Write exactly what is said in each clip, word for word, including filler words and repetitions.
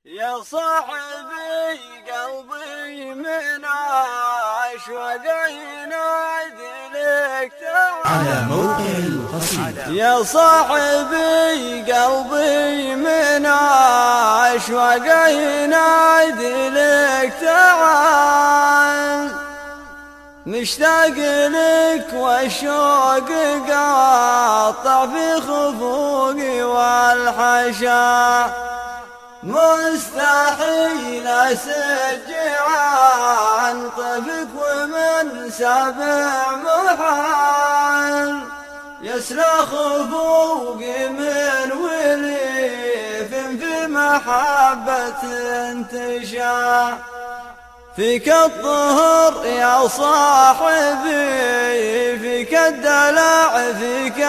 يا صاحبي قلبي من عشوق ينادي لك تعال على موقع القصيدة. يا صاحبي قلبي من عشوق ينادي لك تعال مشتاق لك والشوق قاطع في خفوقي والحشا مستحيل أسجع عن طفك ومن سبع محال يسرى خفوقي من وليف في محبة انتشا فيك الطهر يا صاحبي فيك الدلع فيك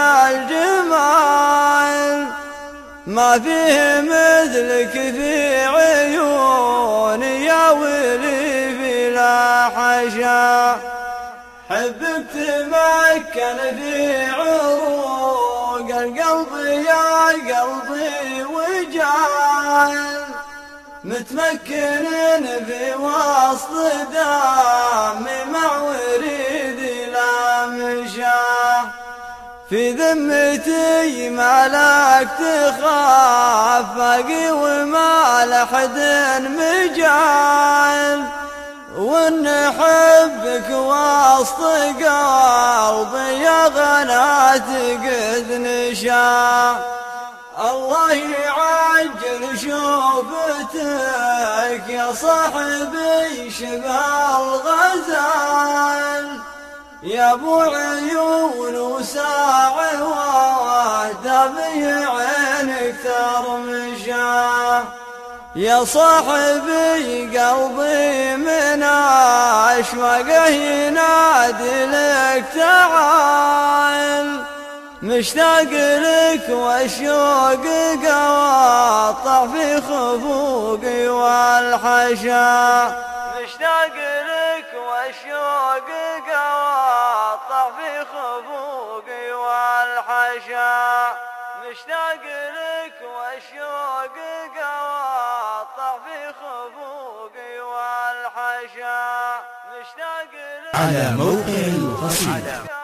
الجمال ما فيه مثلك في عيوني يا ولي بلا حشا حبك تمكن في عروق القلب يا قلبي وجعل متمكن في وسط دمي مع وريدي لا مشى في ذمتي ما لك تخافقي وما لحد مجال وان حبك وسط قلبي يا غناتي قد نشا الله يعجل شوفتك يا صاحبي شبه الغزال يا ابو عيون وساعي واهدى في عينك ترمشا يا صاحبي قلبي من عشوقه ينادي لك تعال مشتاق لك والشوق قاطع في خفوقي والحشا مشتاق لك والشوق قاطع في خفوقي والحشا مشتاق لك والشوق قاطع في خفوقي والحشا مشتاق لك على موقع القصيدة.